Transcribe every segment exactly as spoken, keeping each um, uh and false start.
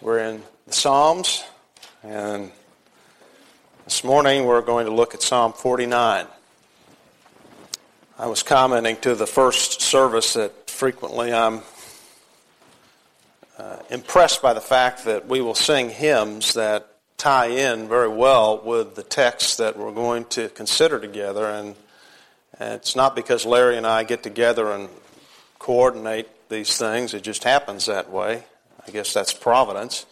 We're in the Psalms, and this morning we're going to look at Psalm forty-nine. I was commenting to the first service that frequently I'm uh, impressed by the fact that we will sing hymns that tie in very well with the text that we're going to consider together, and, and it's not because Larry and I get together and coordinate these things. It just happens that way. I guess that's providence.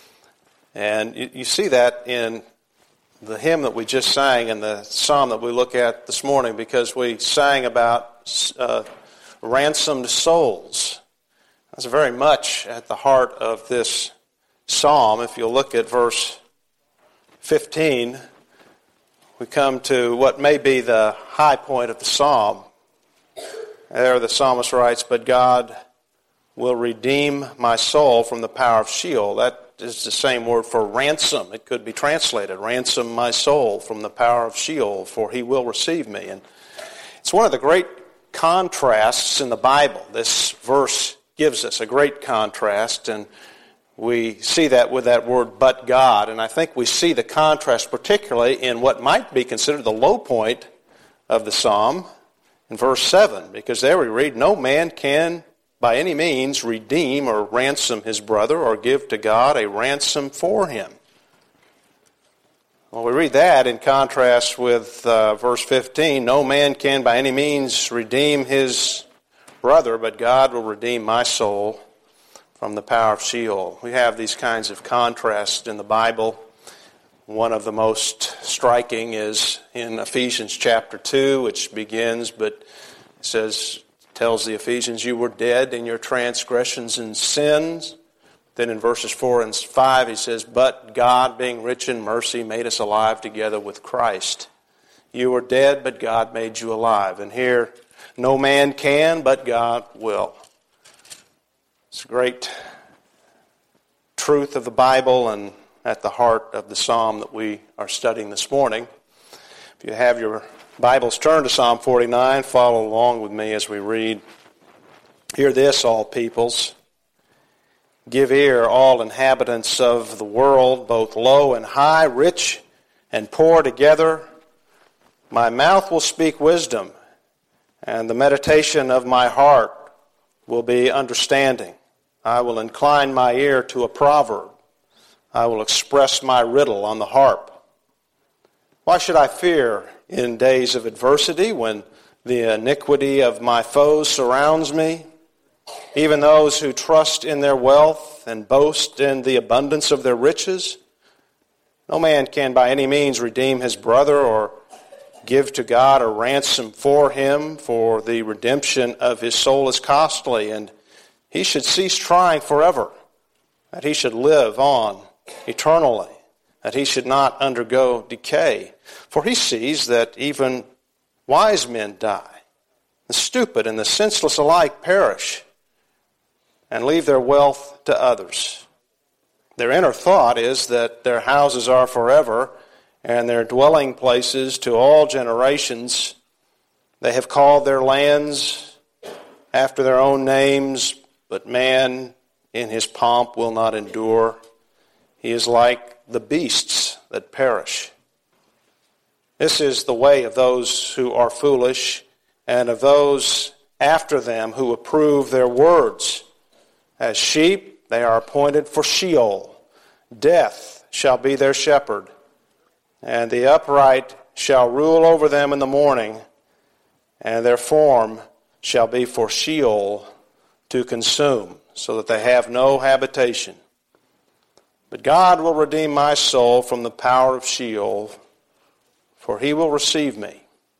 And you, you see that in the hymn that we just sang and the psalm that we look at this morning, because we sang about uh, ransomed souls. That's very much at the heart of this psalm. If you'll look at verse fifteen, we come to what may be the high point of the psalm. There the psalmist writes, "But God will redeem my soul from the power of Sheol." That is the same word for ransom. It could be translated, ransom my soul from the power of Sheol, for he will receive me. And it's one of the great contrasts in the Bible. This verse gives us a great contrast, and we see that with that word, "but God." And I think we see the contrast particularly in what might be considered the low point of the psalm in verse seven, because there we read, "No man can by any means redeem or ransom his brother or give to God a ransom for him." Well, we read that in contrast with uh, verse fifteen, "No man can by any means redeem his brother, but God will redeem my soul from the power of Sheol." We have these kinds of contrasts in the Bible. One of the most striking is in Ephesians chapter two, which begins, but it says, tells the Ephesians, "You were dead in your transgressions and sins." Then in verses four and five he says, "But God, being rich in mercy, made us alive together with Christ." You were dead, but God made you alive. And here, no man can, but God will. It's a great truth of the Bible and at the heart of the psalm that we are studying this morning. If you have your Bibles, turn to Psalm forty-nine. Follow along with me as we read. "Hear this, all peoples. Give ear, all inhabitants of the world, both low and high, rich and poor together. My mouth will speak wisdom, and the meditation of my heart will be understanding. I will incline my ear to a proverb. I will express my riddle on the harp. Why should I fear in days of adversity, when the iniquity of my foes surrounds me? Even those who trust in their wealth and boast in the abundance of their riches? No man can by any means redeem his brother or give to God a ransom for him, for the redemption of his soul is costly, and he should cease trying forever, that he should live on eternally, that he should not undergo decay. For he sees that even wise men die. The stupid and the senseless alike perish and leave their wealth to others. Their inner thought is that their houses are forever and their dwelling places to all generations. They have called their lands after their own names, but man in his pomp will not endure. He is like the beasts that perish. This is the way of those who are foolish, and of those after them who approve their words. As sheep, they are appointed for Sheol. Death shall be their shepherd, and the upright shall rule over them in the morning, and their form shall be for Sheol to consume, so that they have no habitation. But God will redeem my soul from the power of Sheol, for he will receive me.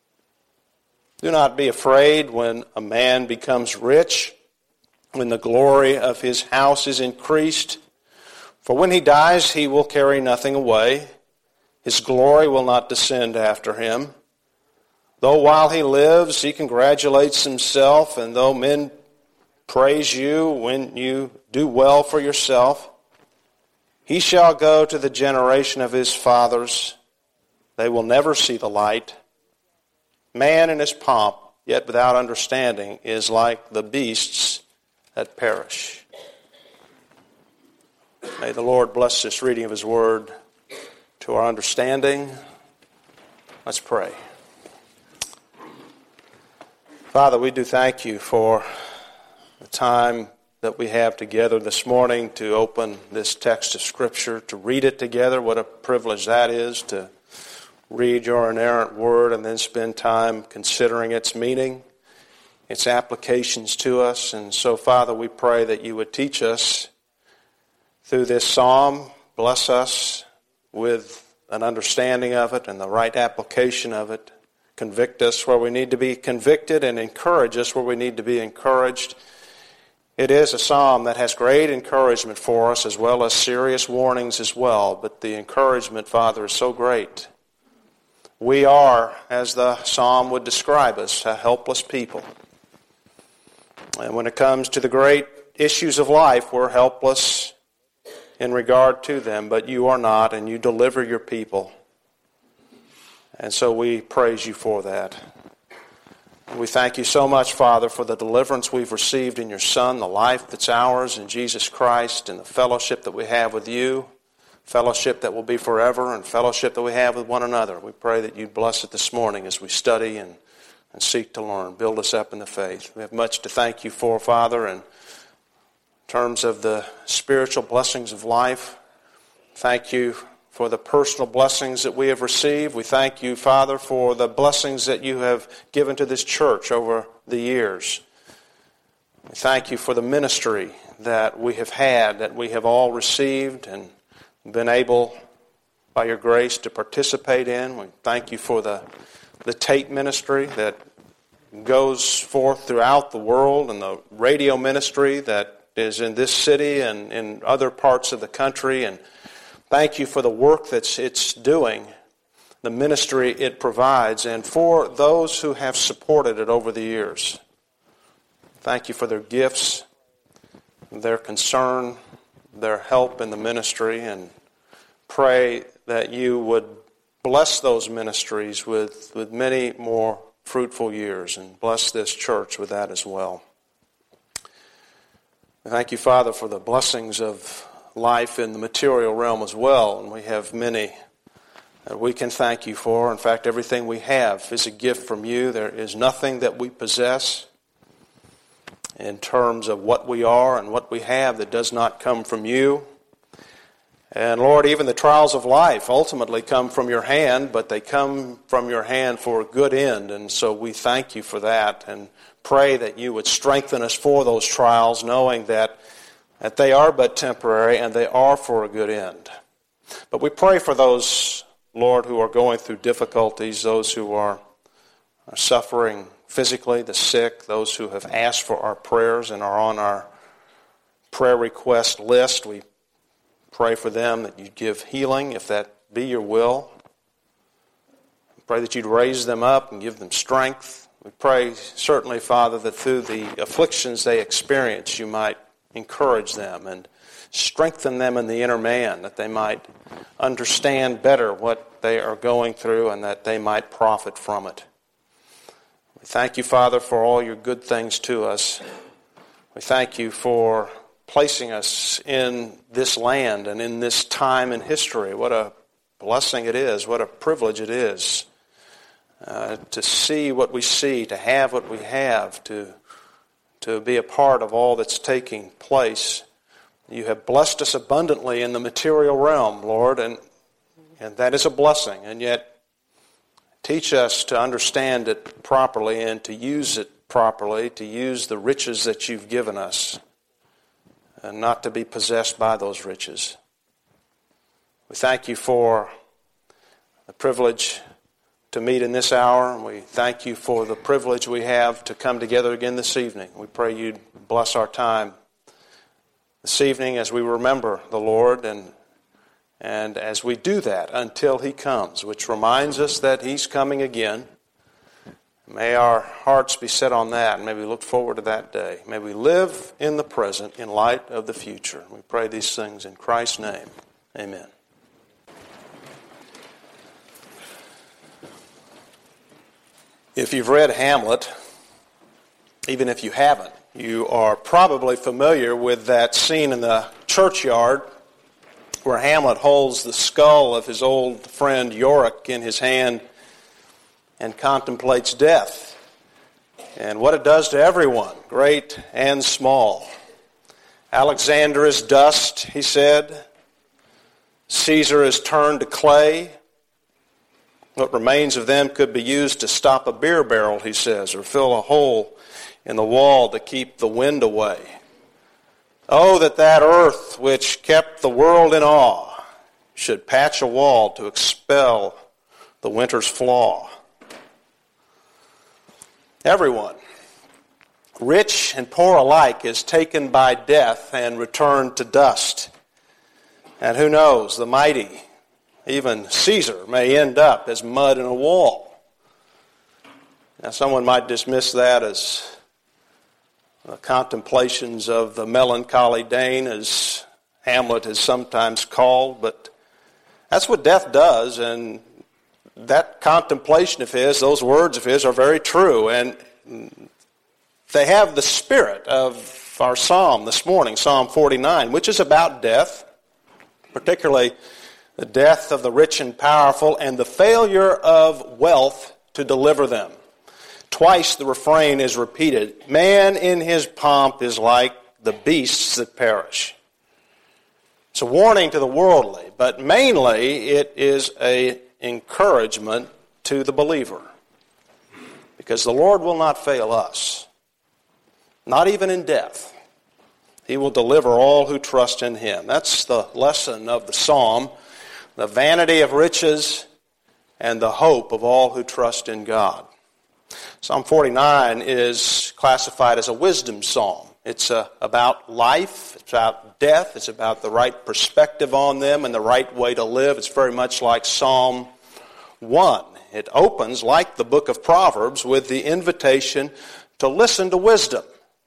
Do not be afraid when a man becomes rich, when the glory of his house is increased. For when he dies, he will carry nothing away. His glory will not descend after him. Though while he lives, he congratulates himself, and though men praise you when you do well for yourself, he shall go to the generation of his fathers. They will never see the light. Man in his pomp, yet without understanding, is like the beasts that perish." May the Lord bless this reading of His Word to our understanding. Let's pray. Father, we do thank You for the time that we have together this morning to open this text of Scripture, to read it together. What a privilege that is, to read Your inerrant Word and then spend time considering its meaning, its applications to us. And so, Father, we pray that You would teach us through this psalm, bless us with an understanding of it and the right application of it. Convict us where we need to be convicted and encourage us where we need to be encouraged. It is a psalm that has great encouragement for us as well as serious warnings as well. But the encouragement, Father, is so great. We are, as the psalm would describe us, a helpless people. And when it comes to the great issues of life, we're helpless in regard to them, but You are not, and You deliver Your people. And so we praise You for that. We thank You so much, Father, for the deliverance we've received in Your Son, the life that's ours in Jesus Christ, and the fellowship that we have with You, fellowship that will be forever, and fellowship that we have with one another. We pray that You'd bless it this morning as we study and, and seek to learn. Build us up in the faith. We have much to thank You for, Father, and in terms of the spiritual blessings of life, thank You for the personal blessings that we have received. We thank You, Father, for the blessings that You have given to this church over the years. We thank You for the ministry that we have had, that we have all received and been able, by Your grace, to participate in. We thank You for the, the tape ministry that goes forth throughout the world and the radio ministry that is in this city and in other parts of the country. And thank You for the work that it's doing, the ministry it provides, and for those who have supported it over the years. Thank You for their gifts, their concern, their help in the ministry, and pray that You would bless those ministries with, with many more fruitful years, and bless this church with that as well. Thank You, Father, for the blessings of life in the material realm as well, and we have many that we can thank You for. In fact, everything we have is a gift from You. There is nothing that we possess in terms of what we are and what we have that does not come from You. And Lord, even the trials of life ultimately come from Your hand, but they come from Your hand for a good end, and so we thank You for that and pray that You would strengthen us for those trials, knowing that, that they are but temporary and they are for a good end. But we pray for those, Lord, who are going through difficulties, those who are, are suffering physically, the sick, those who have asked for our prayers and are on our prayer request list. We pray for them that You'd give healing, if that be Your will. We pray that You'd raise them up and give them strength. We pray, certainly, Father, that through the afflictions they experience, You might encourage them and strengthen them in the inner man, that they might understand better what they are going through and that they might profit from it. We thank You, Father, for all Your good things to us. We thank You for placing us in this land and in this time in history. What a blessing it is, what a privilege it is. Uh, to see what we see, to have what we have, to, to be a part of all that's taking place. You have blessed us abundantly in the material realm, Lord, and, and that is a blessing. And yet, teach us to understand it properly and to use it properly, to use the riches that You've given us, and not to be possessed by those riches. We thank You for the privilege to meet in this hour, and we thank You for the privilege we have to come together again this evening. We pray You'd bless our time this evening as we remember the Lord, and and as we do that until He comes, which reminds us that He's coming again. May our hearts be set on that, and may we look forward to that day. May we live in the present in light of the future. We pray these things in Christ's name. Amen. If you've read Hamlet, even if you haven't, you are probably familiar with that scene in the churchyard where Hamlet holds the skull of his old friend Yorick in his hand and contemplates death and what it does to everyone, great and small. Alexander is dust, he said. Caesar is turned to clay. What remains of them could be used to stop a beer barrel, he says, or fill a hole in the wall to keep the wind away. Oh, that that earth which kept the world in awe should patch a wall to expel the winter's flaw. Everyone, rich and poor alike, is taken by death and returned to dust. And who knows, the mighty, even Caesar, may end up as mud in a wall. Now, someone might dismiss that as the contemplations of the melancholy Dane, as Hamlet is sometimes called, but that's what death does, and that contemplation of his, those words of his, are very true, and they have the spirit of our psalm this morning, Psalm forty-nine, which is about death, particularly the death of the rich and powerful and the failure of wealth to deliver them. Twice the refrain is repeated. Man in his pomp is like the beasts that perish. It's a warning to the worldly, but mainly it is an encouragement to the believer. Because the Lord will not fail us, not even in death. He will deliver all who trust in Him. That's the lesson of the psalm, the vanity of riches and the hope of all who trust in God. Psalm forty-nine is classified as a wisdom psalm. It's uh, about life, it's about death, it's about the right perspective on them and the right way to live. It's very much like Psalm one. It opens, like the book of Proverbs, with the invitation to listen to wisdom.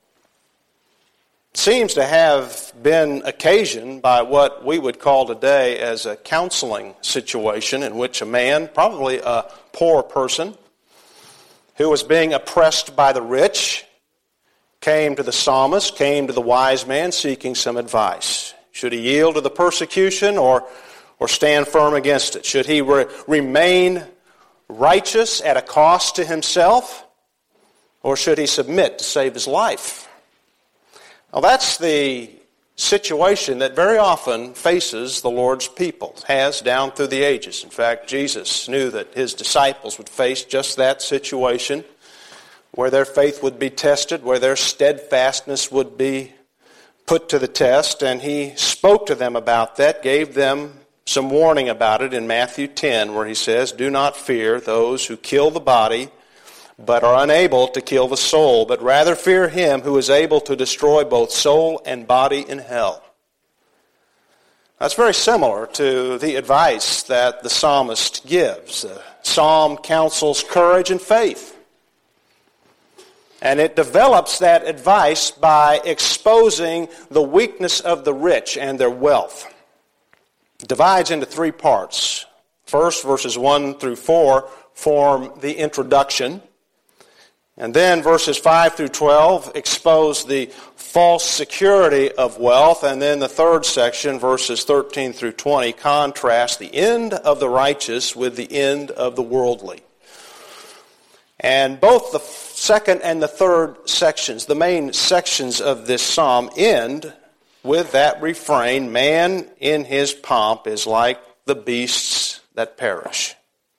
It seems to have been occasioned by what we would call today as a counseling situation in which a man, probably a poor person, who was being oppressed by the rich, came to the psalmist, came to the wise man seeking some advice. Should he yield to the persecution or, or stand firm against it? Should he re- remain righteous at a cost to himself, or should he submit to save his life? Now that's the situation that very often faces the Lord's people, has down through the ages. In fact, Jesus knew that His disciples would face just that situation, where their faith would be tested, where their steadfastness would be put to the test, and He spoke to them about that, gave them some warning about it in Matthew ten, where He says, "Do not fear those who kill the body, but are unable to kill the soul, but rather fear Him who is able to destroy both soul and body in hell." That's very similar to the advice that the psalmist gives. The psalm counsels courage and faith. And it develops that advice by exposing the weakness of the rich and their wealth. It divides into three parts. First, verses one through four form the introduction. And then verses five through twelve expose the false security of wealth. And then the third section, verses thirteen through twenty, contrast the end of the righteous with the end of the worldly. And both the second and the third sections, the main sections of this psalm, end with that refrain, "Man in his pomp is like the beasts that perish."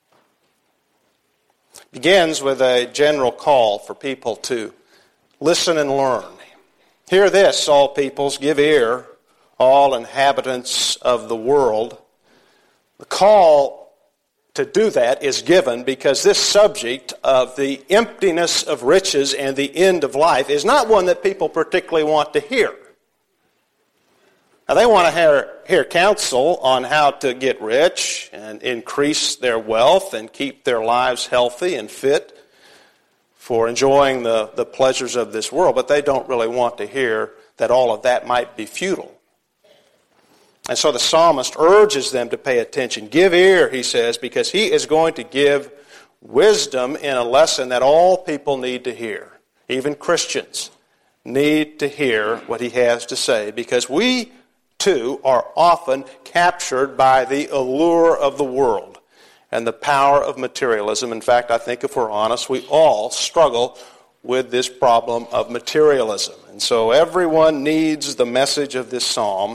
Begins with a general call for people to listen and learn. "Hear this, all peoples, give ear, all inhabitants of the world." The call to do that is given because this subject of the emptiness of riches and the end of life is not one that people particularly want to hear. Now, they want to hear, hear counsel on how to get rich and increase their wealth and keep their lives healthy and fit for enjoying the, the pleasures of this world, but they don't really want to hear that all of that might be futile. And so the psalmist urges them to pay attention. Give ear, he says, because he is going to give wisdom in a lesson that all people need to hear. Even Christians need to hear what he has to say, because we too, are often captured by the allure of the world and the power of materialism. In fact, I think if we're honest, we all struggle with this problem of materialism. And so everyone needs the message of this psalm.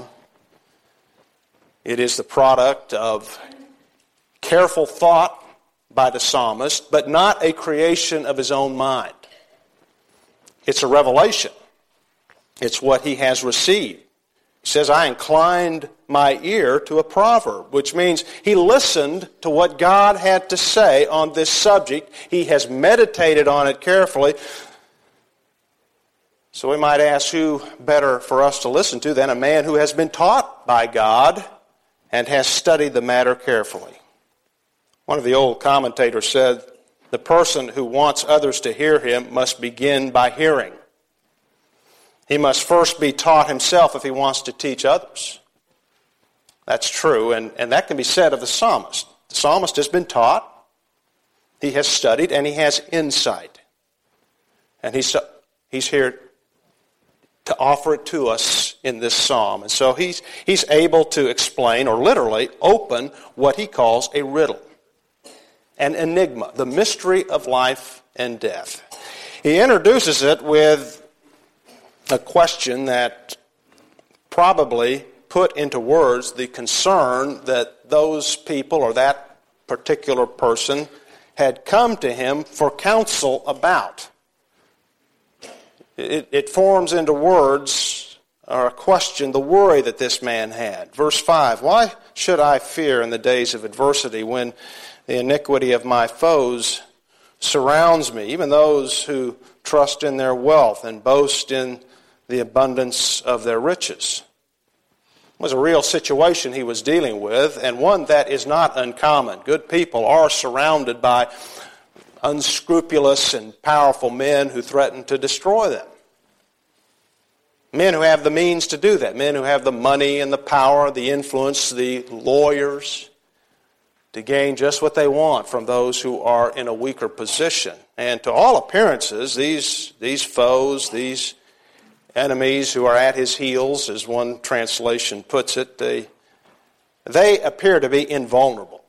It is the product of careful thought by the psalmist, but not a creation of his own mind. It's a revelation. It's what he has received. He says, I inclined my ear to a proverb, which means he listened to what God had to say on this subject. He has meditated on it carefully. So we might ask, who better for us to listen to than a man who has been taught by God and has studied the matter carefully? One of the old commentators said, the person who wants others to hear him must begin by hearing. He must first be taught himself if he wants to teach others. That's true, and, and that can be said of the psalmist. The psalmist has been taught, he has studied, and he has insight. And he's, he's here to offer it to us in this psalm. And so he's, he's able to explain, or literally open, what he calls a riddle, an enigma, the mystery of life and death. He introduces it with a question that probably put into words the concern that those people or that particular person had come to him for counsel about. It, it forms into words or a question the worry that this man had. Verse five, why should I fear in the days of adversity when the iniquity of my foes surrounds me, even those who trust in their wealth and boast in the abundance of their riches? It was a real situation he was dealing with, and one that is not uncommon. Good people are surrounded by unscrupulous and powerful men who threaten to destroy them. Men who have the means to do that, men who have the money and the power, the influence, the lawyers, to gain just what they want from those who are in a weaker position. And to all appearances, these, these foes, these enemies who are at his heels, as one translation puts it, they, they appear to be invulnerable.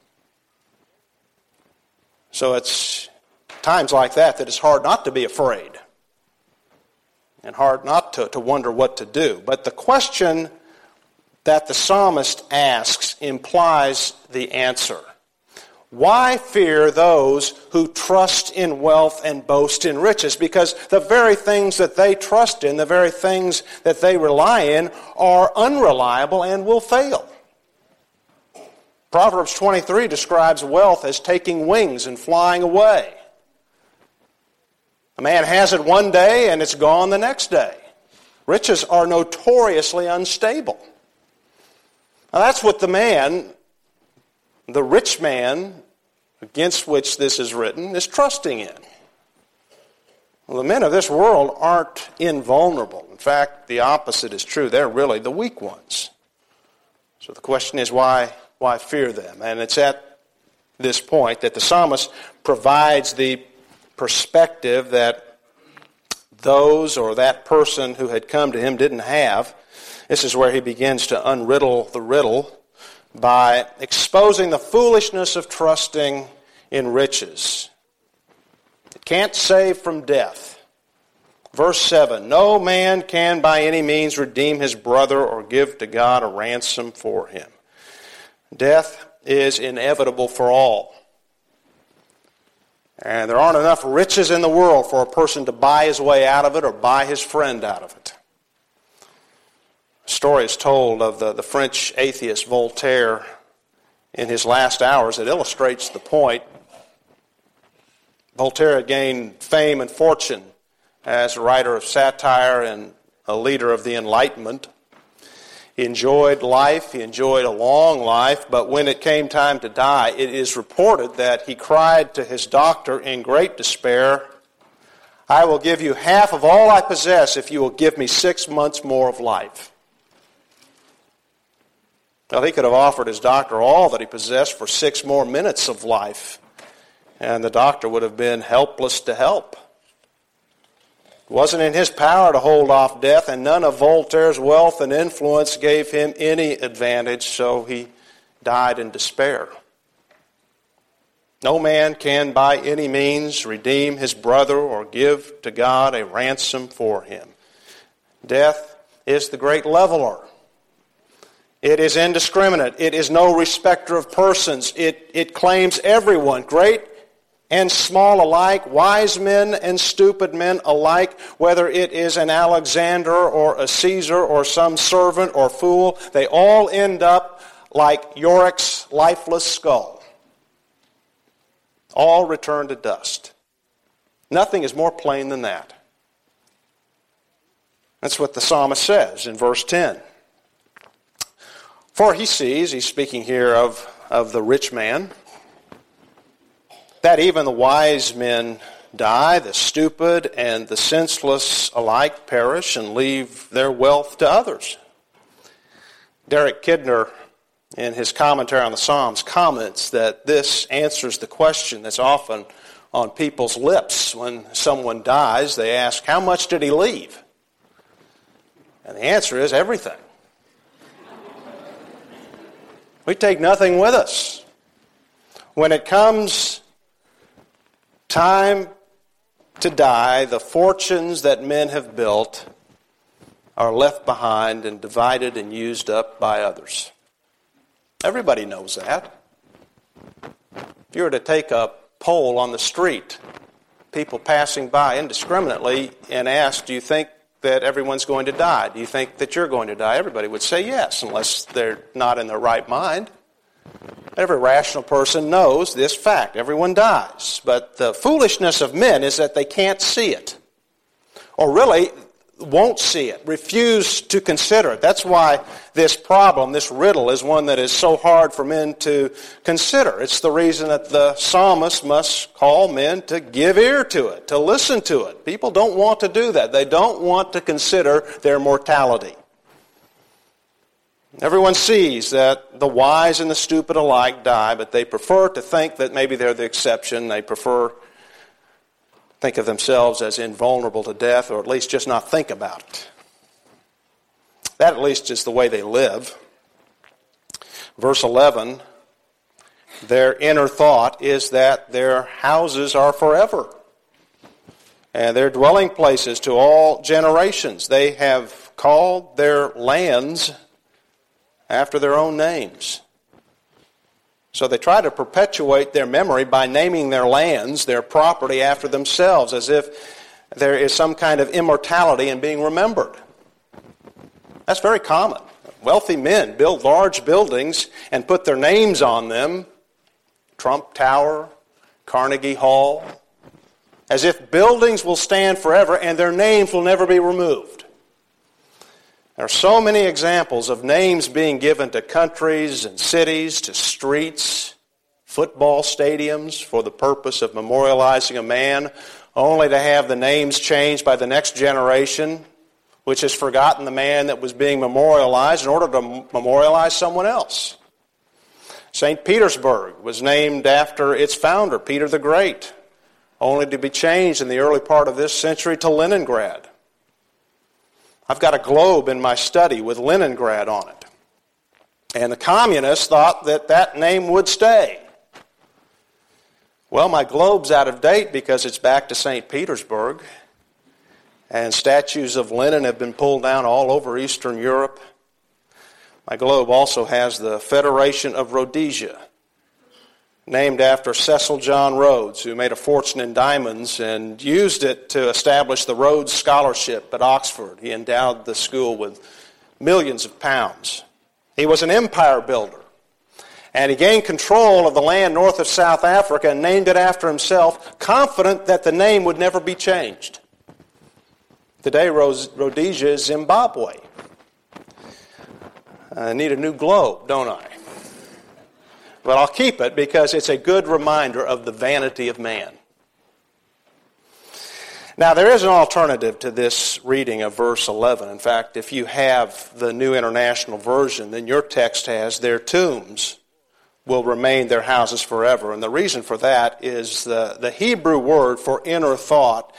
So it's times like that that it's hard not to be afraid and hard not to, to wonder what to do. But the question that the psalmist asks implies the answer. Why fear those who trust in wealth and boast in riches? Because the very things that they trust in, the very things that they rely in, are unreliable and will fail. Proverbs twenty-three describes wealth as taking wings and flying away. A man has it one day and it's gone the next day. Riches are notoriously unstable. Now that's what the man, the rich man against which this is written, is trusting in. Well, the men of this world aren't invulnerable. In fact, the opposite is true. They're really the weak ones. So the question is, why, why fear them? And it's at this point that the psalmist provides the perspective that those or that person who had come to him didn't have. This is where he begins to unriddle the riddle by exposing the foolishness of trusting in riches. It can't save from death. Verse seven, no man can by any means redeem his brother or give to God a ransom for him. Death is inevitable for all. And there aren't enough riches in the world for a person to buy his way out of it or buy his friend out of it. A story is told of the, the French atheist Voltaire in his last hours that illustrates the point. Voltaire had gained fame and fortune as a writer of satire and a leader of the Enlightenment. He enjoyed life, he enjoyed a long life, but when it came time to die, it is reported that he cried to his doctor in great despair, I will give you half of all I possess if you will give me six months more of life. Well, he could have offered his doctor all that he possessed for six more minutes of life, and the doctor would have been helpless to help. It wasn't in his power to hold off death, and none of Voltaire's wealth and influence gave him any advantage, so he died in despair. No man can by any means redeem his brother or give to God a ransom for him. Death is the great leveler. It is indiscriminate. It is no respecter of persons. It, it claims everyone, great and small alike, wise men and stupid men alike, whether it is an Alexander or a Caesar or some servant or fool, they all end up like Yorick's lifeless skull. All return to dust. Nothing is more plain than that. That's what the psalmist says in verse ten. For he sees, he's speaking here of, of the rich man, that even the wise men die, the stupid and the senseless alike perish and leave their wealth to others. Derek Kidner, in his commentary on the Psalms, comments that this answers the question that's often on people's lips when someone dies. They ask, how much did he leave? And the answer is everything. We take nothing with us. When it comes time to die, the fortunes that men have built are left behind and divided and used up by others. Everybody knows that. If you were to take a poll on the street, people passing by indiscriminately, and ask, do you think that everyone's going to die? Do you think that you're going to die? Everybody would say yes, unless they're not in their right mind. Every rational person knows this fact. Everyone dies. But the foolishness of men is that they can't see it. Or really, won't see it, refuse to consider it. That's why this problem, this riddle, is one that is so hard for men to consider. It's the reason that the psalmist must call men to give ear to it, to listen to it. People don't want to do that. They don't want to consider their mortality. Everyone sees that the wise and the stupid alike die, but they prefer to think that maybe they're the exception. They prefer think of themselves as invulnerable to death, or at least just not think about it. That at least is the way they live. Verse eleven, their inner thought is that their houses are forever, and their dwelling places to all generations. They have called their lands after their own names. So they try to perpetuate their memory by naming their lands, their property, after themselves, as if there is some kind of immortality in being remembered. That's very common. Wealthy men build large buildings and put their names on them, Trump Tower, Carnegie Hall, as if buildings will stand forever and their names will never be removed. There are so many examples of names being given to countries and cities, to streets, football stadiums for the purpose of memorializing a man, only to have the names changed by the next generation, which has forgotten the man that was being memorialized in order to memorialize someone else. Saint Petersburg was named after its founder, Peter the Great, only to be changed in the early part of this century to Leningrad. I've got a globe in my study with Leningrad on it. And the communists thought that that name would stay. Well, my globe's out of date because it's back to Saint Petersburg. And statues of Lenin have been pulled down all over Eastern Europe. My globe also has the Federation of Rhodesia, named after Cecil John Rhodes, who made a fortune in diamonds and used it to establish the Rhodes Scholarship at Oxford. He endowed the school with millions of pounds. He was an empire builder, and he gained control of the land north of South Africa and named it after himself, confident that the name would never be changed. Today, Rhodesia is Zimbabwe. I need a new globe, don't I? But I'll keep it because it's a good reminder of the vanity of man. Now, there is an alternative to this reading of verse eleven. In fact, if you have the New International Version, then your text has, their tombs will remain their houses forever. And the reason for that is the, the Hebrew word for inner thought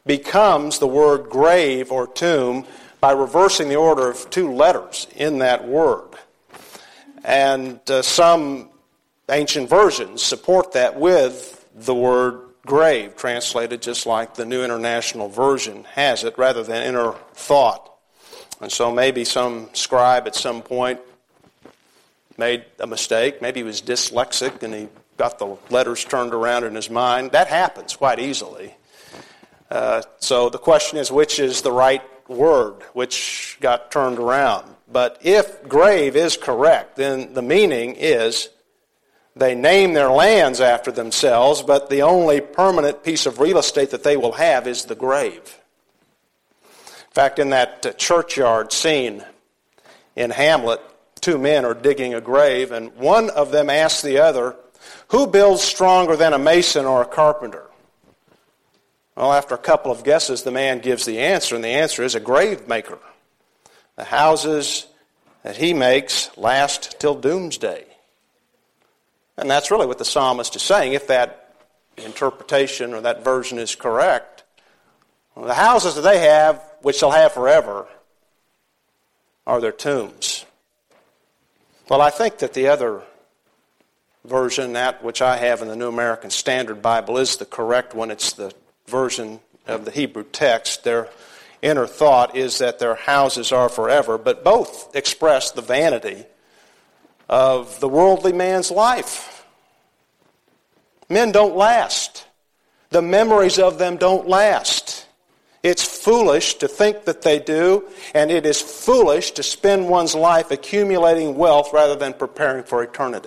becomes the word grave or tomb by reversing the order of two letters in that word. And uh, some ancient versions support that with the word grave, translated just like the New International Version has it, rather than inner thought. And so maybe some scribe at some point made a mistake. Maybe he was dyslexic and he got the letters turned around in his mind. That happens quite easily. Uh, so the question is, which is the right word, which got turned around? But if grave is correct, then the meaning is they name their lands after themselves, but the only permanent piece of real estate that they will have is the grave. In fact, in that uh, churchyard scene in Hamlet, two men are digging a grave, and one of them asks the other, "Who builds stronger than a mason or a carpenter?" Well, after a couple of guesses, the man gives the answer, and the answer is a grave maker. The houses that he makes last till doomsday. And that's really what the psalmist is saying, if that interpretation or that version is correct. Well, the houses that they have, which they'll have forever, are their tombs. Well, I think that the other version, that which I have in the New American Standard Bible, is the correct one. It's the version of the Hebrew text. Their inner thought is that their houses are forever, but both express the vanity of the worldly man's life. Men don't last. The memories of them don't last. It's foolish to think that they do, and it is foolish to spend one's life accumulating wealth rather than preparing for eternity.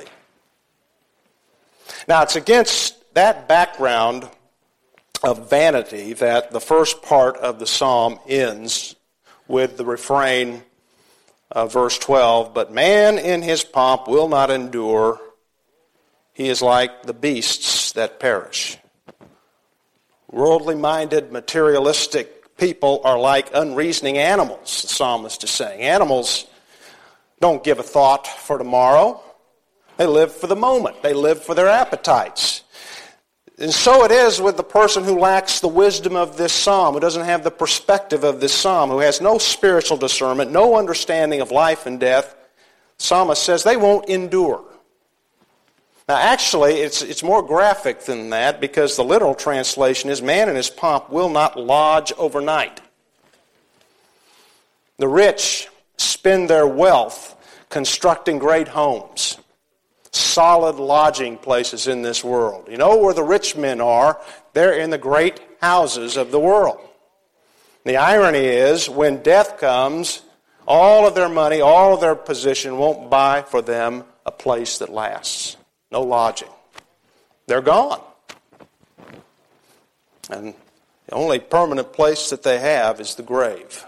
Now, it's against that background of vanity that the first part of the psalm ends with the refrain of verse twelve, "But man in his pomp will not endure. He is like the beasts that perish." Worldly-minded, materialistic people are like unreasoning animals, the psalmist is saying. Animals don't give a thought for tomorrow. They live for the moment. They live for their appetites. And so it is with the person who lacks the wisdom of this psalm, who doesn't have the perspective of this psalm, who has no spiritual discernment, no understanding of life and death. The psalmist says they won't endure. Now actually, it's, it's more graphic than that, because the literal translation is, man in his pomp will not lodge overnight. The rich spend their wealth constructing great homes, solid lodging places in this world. You know where the rich men are? They're in the great houses of the world. The irony is, when death comes, all of their money, all of their position won't buy for them a place that lasts. No lodging. They're gone. And the only permanent place that they have is the grave.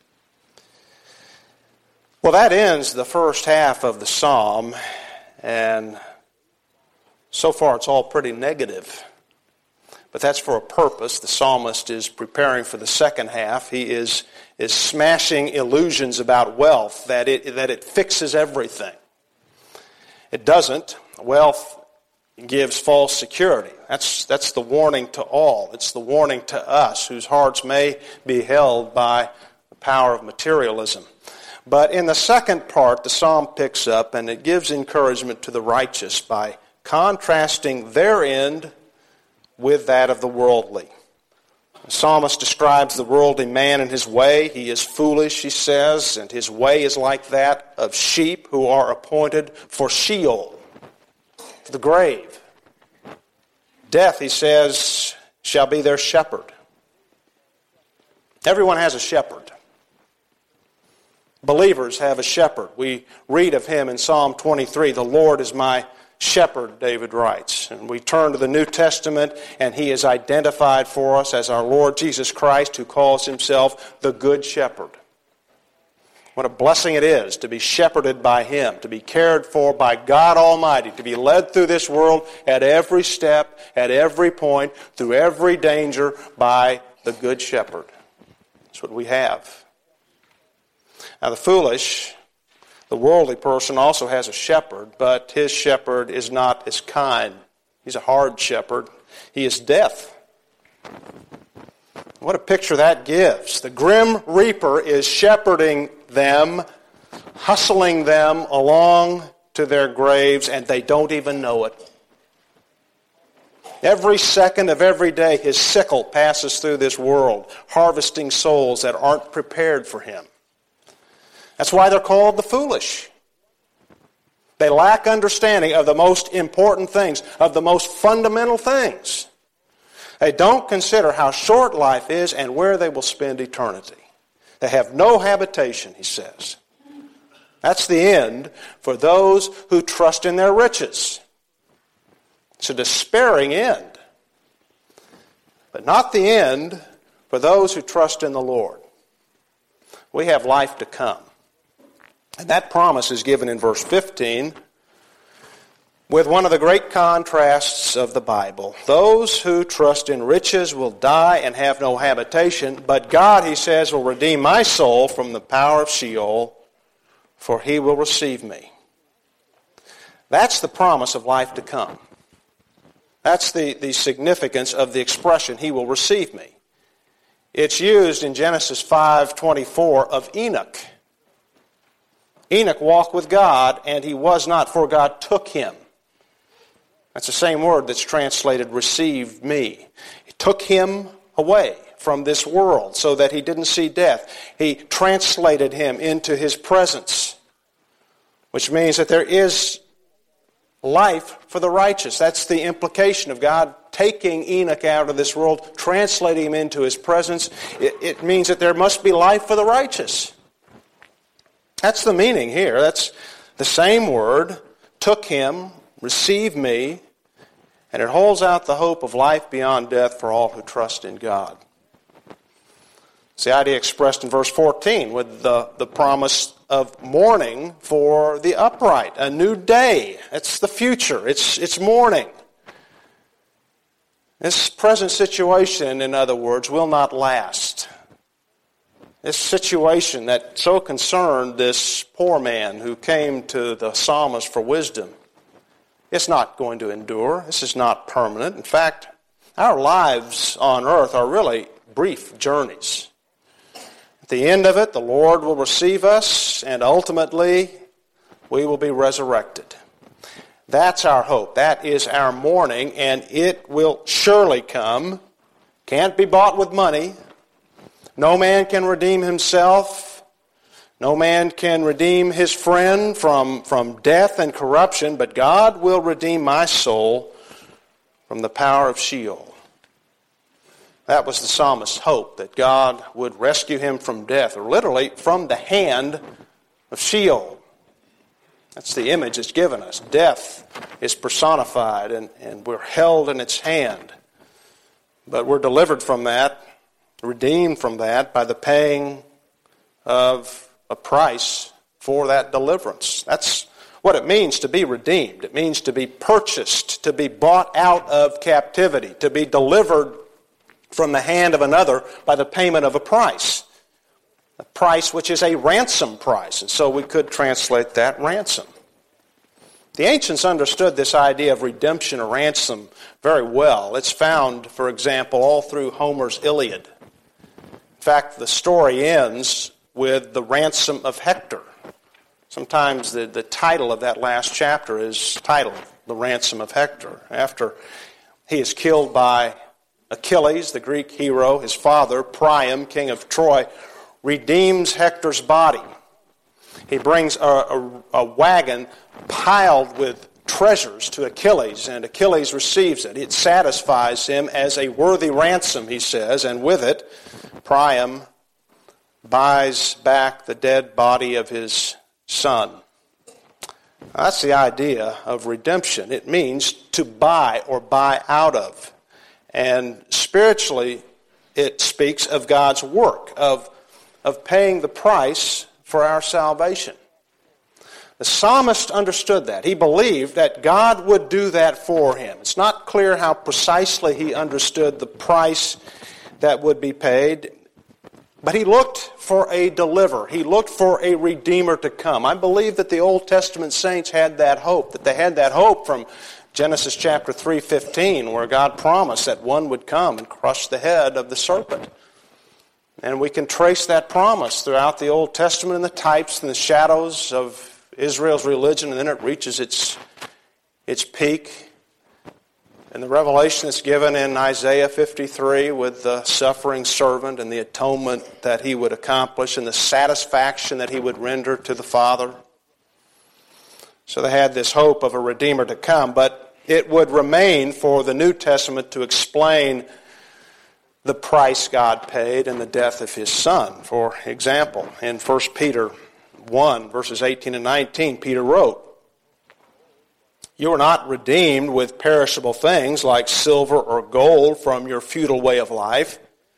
Well, that ends the first half of the psalm. And so far it's all pretty negative. But that's for a purpose. The psalmist is preparing for the second half. He is, is smashing illusions about wealth, that it, that it fixes everything. It doesn't. Wealth gives false security. That's, that's the warning to all. It's the warning to us, whose hearts may be held by the power of materialism. But in the second part, the psalm picks up and it gives encouragement to the righteous by contrasting their end with that of the worldly. The psalmist describes the worldly man and his way. He is foolish, he says, and his way is like that of sheep who are appointed for Sheol, for the grave. Death, he says, shall be their shepherd. Everyone has a shepherd. Believers have a shepherd. We read of him in Psalm twenty-three. The Lord is my shepherd, David writes. And we turn to the New Testament, and he is identified for us as our Lord Jesus Christ, who calls himself the Good Shepherd. What a blessing it is to be shepherded by him, to be cared for by God Almighty, to be led through this world at every step, at every point, through every danger by the Good Shepherd. That's what we have. Now the foolish, the worldly person also has a shepherd, but his shepherd is not as kind. He's a hard shepherd. He is death. What a picture that gives. The grim reaper is shepherding them, hustling them along to their graves, and they don't even know it. Every second of every day, his sickle passes through this world, harvesting souls that aren't prepared for him. That's why they're called the foolish. They lack understanding of the most important things, of the most fundamental things. They don't consider how short life is and where they will spend eternity. They have no habitation, he says. That's the end for those who trust in their riches. It's a despairing end, but not the end for those who trust in the Lord. We have life to come. And that promise is given in verse fifteen with one of the great contrasts of the Bible. Those who trust in riches will die and have no habitation, but God, he says, will redeem my soul from the power of Sheol, for he will receive me. That's the promise of life to come. That's the, the significance of the expression, he will receive me. It's used in Genesis five twenty-four of Enoch. Enoch walked with God, and he was not, for God took him. That's the same word that's translated, received me. He took him away from this world so that he didn't see death. He translated him into his presence, which means that there is life for the righteous. That's the implication of God taking Enoch out of this world, translating him into his presence. It, it means that there must be life for the righteous. That's the meaning here. That's the same word, took him, receive me, and it holds out the hope of life beyond death for all who trust in God. It's the idea expressed in verse fourteen with the, the promise of mourning for the upright, a new day. It's the future. It's, it's morning. This present situation, in other words, will not last. This situation that so concerned this poor man who came to the psalmist for wisdom, it's not going to endure. This is not permanent. In fact, our lives on earth are really brief journeys. At the end of it, the Lord will receive us, and ultimately, we will be resurrected. That's our hope. That is our morning, and it will surely come. Can't be bought with money. No man can redeem himself. No man can redeem his friend from, from death and corruption, but God will redeem my soul from the power of Sheol. That was the psalmist's hope, that God would rescue him from death, or literally from the hand of Sheol. That's the image it's given us. Death is personified, and, and we're held in its hand. But we're delivered from that, redeemed from that, by the paying of a price for that deliverance. That's what it means to be redeemed. It means to be purchased, to be bought out of captivity, to be delivered from the hand of another by the payment of a price. A price which is a ransom price, and so we could translate that ransom. The ancients understood this idea of redemption or ransom very well. It's found, for example, all through Homer's Iliad. In fact, the story ends with the ransom of Hector. Sometimes the, the title of that last chapter is titled The Ransom of Hector. After he is killed by Achilles, the Greek hero, his father, Priam, king of Troy, redeems Hector's body. He brings a, a, a wagon piled with treasures to Achilles, and Achilles receives it. It satisfies him as a worthy ransom, he says, and with it, Priam buys back the dead body of his son. That's the idea of redemption. It means to buy or buy out of. And spiritually, it speaks of God's work, of, of paying the price for our salvation. The psalmist understood that. He believed that God would do that for him. It's not clear how precisely he understood the price that would be paid, but he looked for a deliverer. He looked for a redeemer to come. I believe that the Old Testament saints had that hope, that they had that hope from Genesis chapter three fifteen, where God promised that one would come and crush the head of the serpent. And we can trace that promise throughout the Old Testament in the types and the shadows of Israel's religion, and then it reaches its, its peak. And the revelation that's given in Isaiah fifty-three with the suffering servant and the atonement that he would accomplish and the satisfaction that he would render to the Father. So they had this hope of a Redeemer to come, but it would remain for the New Testament to explain the price God paid and the death of His Son. For example, in First Peter one, verses eighteen and nineteen, Peter wrote, "You are not redeemed with perishable things like silver or gold from your futile way of life."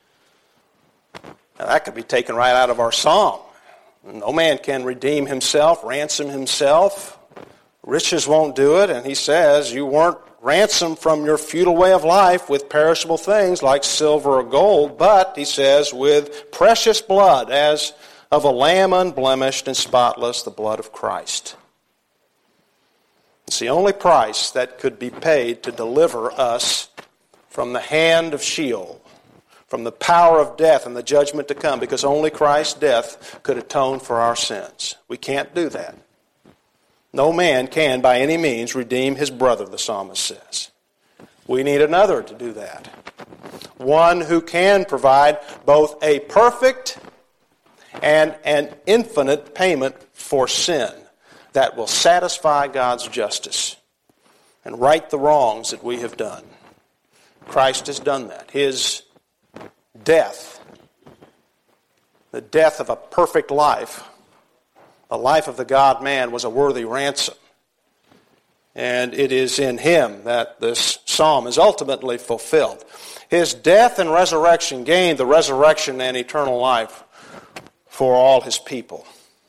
Now that could be taken right out of our psalm. No man can redeem himself, ransom himself. Riches won't do it. And he says, you weren't ransomed from your futile way of life with perishable things like silver or gold, but, he says, with precious blood as of a lamb unblemished and spotless, the blood of Christ. It's the only price that could be paid to deliver us from the hand of Sheol, from the power of death and the judgment to come, because only Christ's death could atone for our sins. We can't do that. No man can by any means redeem his brother, the psalmist says. We need another to do that. One who can provide both a perfect and an infinite payment for sin that will satisfy God's justice and right the wrongs that we have done. Christ has done that. His death, the death of a perfect life, the life of the God-man, was a worthy ransom. And it is in Him that this psalm is ultimately fulfilled. His death and resurrection gained the resurrection and eternal life for all His people.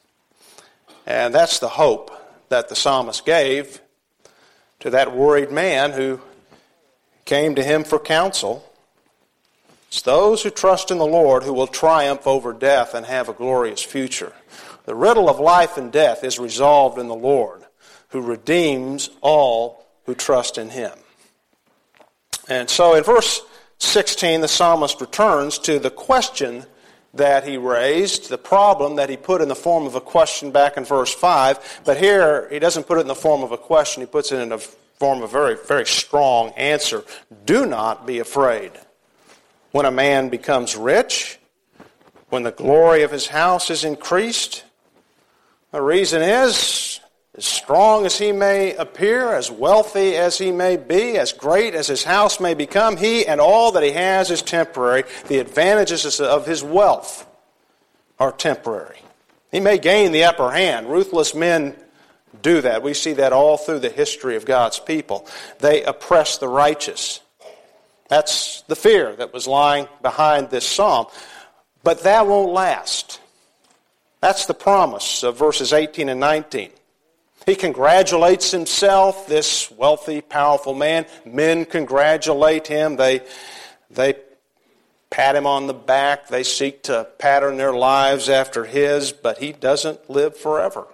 And that's the hope that the psalmist gave to that worried man who came to him for counsel. It's those who trust in the Lord who will triumph over death and have a glorious future. The riddle of life and death is resolved in the Lord, who redeems all who trust in Him. And so in verse sixteen, the psalmist returns to the question that he raised, the problem that he put in the form of a question back in verse five. But here, he doesn't put it in the form of a question. He puts it in the form of a very, very strong answer. Do not be afraid. When a man becomes rich, when the glory of his house is increased, the reason is, as strong as he may appear, as wealthy as he may be, as great as his house may become, he and all that he has is temporary. The advantages of his wealth are temporary. He may gain the upper hand. Ruthless men do that. We see that all through the history of God's people. They oppress the righteous. That's the fear that was lying behind this psalm. But that won't last. That's the promise of verses eighteen and nineteen. He congratulates himself, this wealthy, powerful man. Men congratulate him. They, they pat him on the back. They seek to pattern their lives after his, but he doesn't live forever.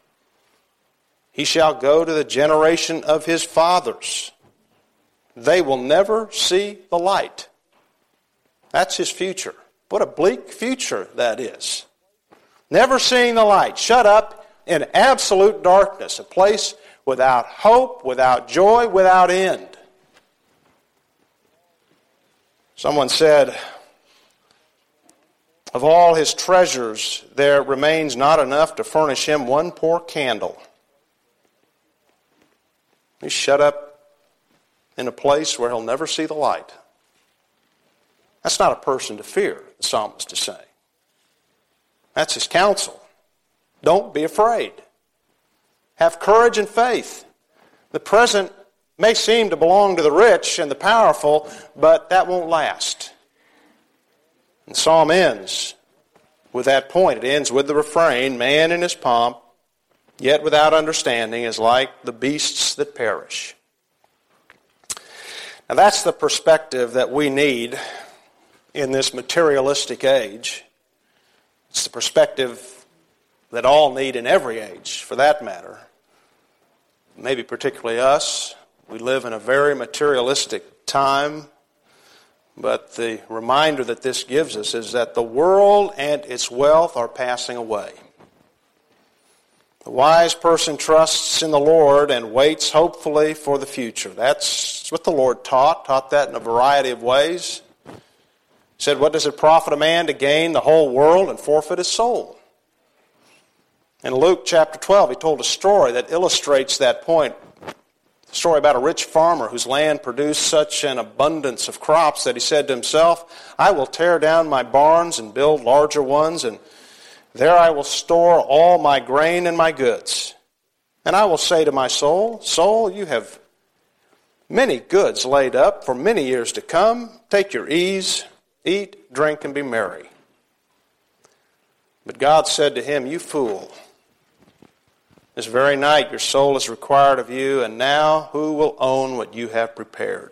He shall go to the generation of his fathers. They will never see the light. That's his future. What a bleak future that is. Never seeing the light, shut up in absolute darkness, a place without hope, without joy, without end. Someone said, of all his treasures, there remains not enough to furnish him one poor candle. He's shut up in a place where he'll never see the light. That's not a person to fear, the psalmist is saying. That's his counsel. Don't be afraid. Have courage and faith. The present may seem to belong to the rich and the powerful, but that won't last. And the psalm ends with that point. It ends with the refrain, man in his pomp, yet without understanding, is like the beasts that perish. Now that's the perspective that we need in this materialistic age. It's the perspective that all need in every age, for that matter. Maybe particularly us. We live in a very materialistic time. But the reminder that this gives us is that the world and its wealth are passing away. The wise person trusts in the Lord and waits hopefully for the future. That's what the Lord taught, taught that in a variety of ways. He said, what does it profit a man to gain the whole world and forfeit his soul? In Luke chapter twelve, he told a story that illustrates that point. A story about a rich farmer whose land produced such an abundance of crops that he said to himself, I will tear down my barns and build larger ones, and there I will store all my grain and my goods. And I will say to my soul, Soul, you have many goods laid up for many years to come. Take your ease, eat, drink, and be merry. But God said to him, You fool, this very night your soul is required of you, and now who will own what you have prepared?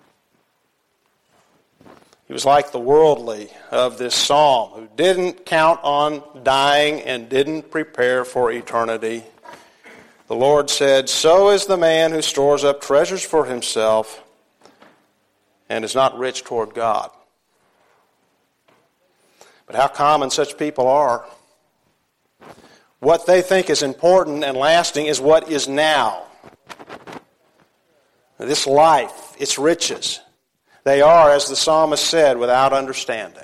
He was like the worldly of this psalm, who didn't count on dying and didn't prepare for eternity. The Lord said, So is the man who stores up treasures for himself and is not rich toward God. But how common such people are. What they think is important and lasting is what is now. This life, its riches. They are, as the psalmist said, without understanding.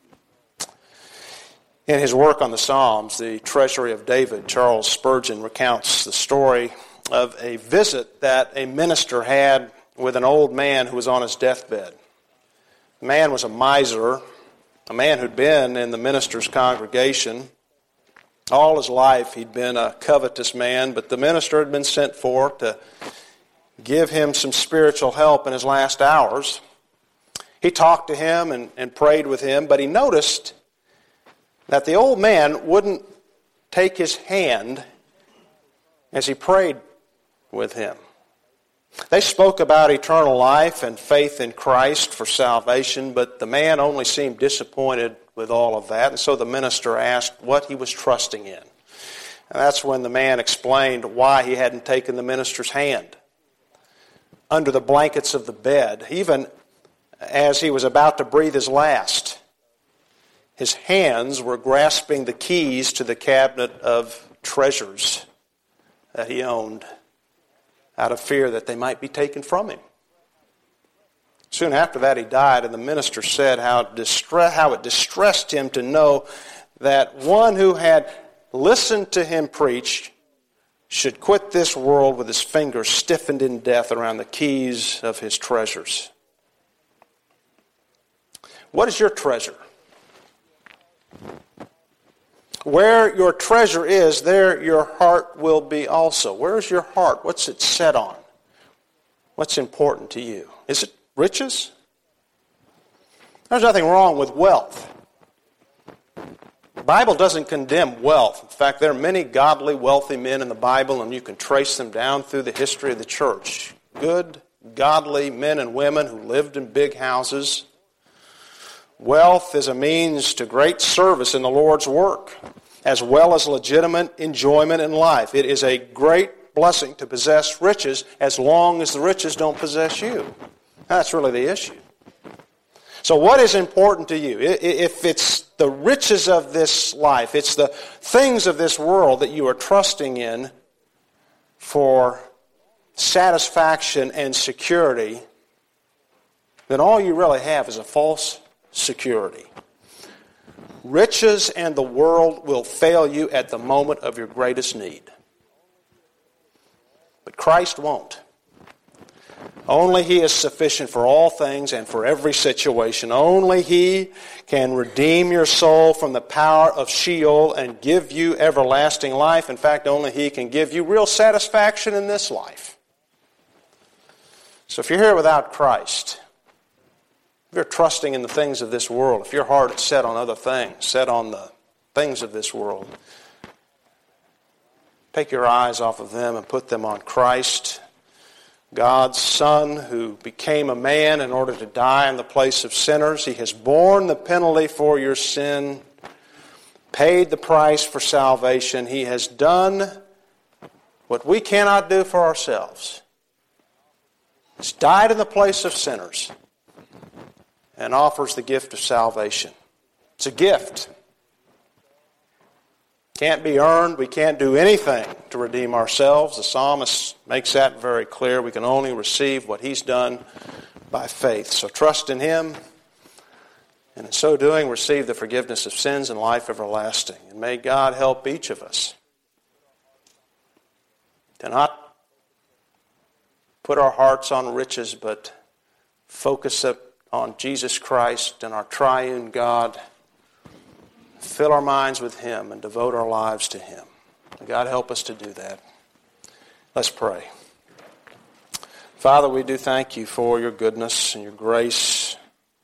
In his work on the Psalms, The Treasury of David, Charles Spurgeon recounts the story of a visit that a minister had with an old man who was on his deathbed. The man was a miser, a man who'd been in the minister's congregation. All his life he'd been a covetous man, but the minister had been sent for to give him some spiritual help in his last hours. He talked to him and, and prayed with him, but he noticed that the old man wouldn't take his hand as he prayed with him. They spoke about eternal life and faith in Christ for salvation, but the man only seemed disappointed with all of that, and so the minister asked what he was trusting in. And that's when the man explained why he hadn't taken the minister's hand. Under the blankets of the bed, even as he was about to breathe his last, his hands were grasping the keys to the cabinet of treasures that he owned out of fear that they might be taken from him. Soon after that he died, and the minister said how, distress, how it distressed him to know that one who had listened to him preach should quit this world with his fingers stiffened in death around the keys of his treasures. What is your treasure? Where your treasure is, there your heart will be also. Where is your heart? What's it set on? What's important to you? Is it riches? There's nothing wrong with wealth. The Bible doesn't condemn wealth. In fact, there are many godly, wealthy men in the Bible, and you can trace them down through the history of the church. Good, godly men and women who lived in big houses. Wealth is a means to great service in the Lord's work, as well as legitimate enjoyment in life. It is a great blessing to possess riches as long as the riches don't possess you. That's really the issue. So what is important to you? If it's the riches of this life, it's the things of this world that you are trusting in for satisfaction and security, then all you really have is a false security. Riches and the world will fail you at the moment of your greatest need. But Christ won't. Only He is sufficient for all things and for every situation. Only He can redeem your soul from the power of Sheol and give you everlasting life. In fact, only He can give you real satisfaction in this life. So if you're here without Christ, if you're trusting in the things of this world, if your heart is set on other things, set on the things of this world, take your eyes off of them and put them on Christ, God's Son, who became a man in order to die in the place of sinners. He has borne the penalty for your sin, paid the price for salvation. He has done what we cannot do for ourselves. He's died in the place of sinners. and offers the gift of salvation. It's a gift. Can't be earned. We can't do anything to redeem ourselves. The psalmist makes that very clear. We can only receive what he's done by faith. So trust in him, and in so doing, receive the forgiveness of sins and life everlasting. And may God help each of us to not put our hearts on riches, but focus on Jesus Christ and our triune God. Fill our minds with him and devote our lives to him. May God help us to do that. Let's pray. Father, we do thank you for your goodness and your grace.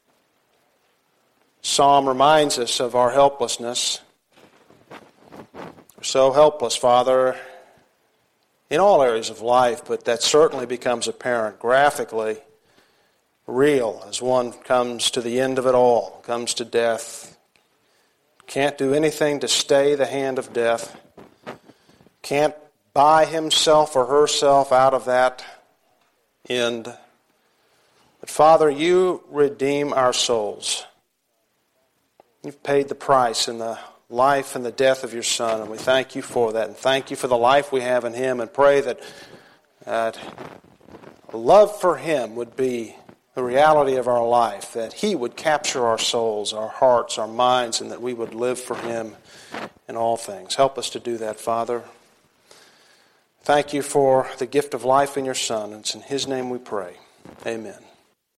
Psalm reminds us of our helplessness. We're so helpless, Father, in all areas of life, but that certainly becomes apparent graphically, real, as one comes to the end of it all, comes to death. Can't do anything to stay the hand of death. Can't buy himself or herself out of that end. But Father, you redeem our souls. You've paid the price in the life and the death of your Son, and we thank you for that. And thank you for the life we have in him, and pray that, that love for him would be the reality of our life, that he would capture our souls, our hearts, our minds, and that we would live for him in all things. Help us to do that, Father. Thank you for the gift of life in your Son. It's in his name we pray. Amen.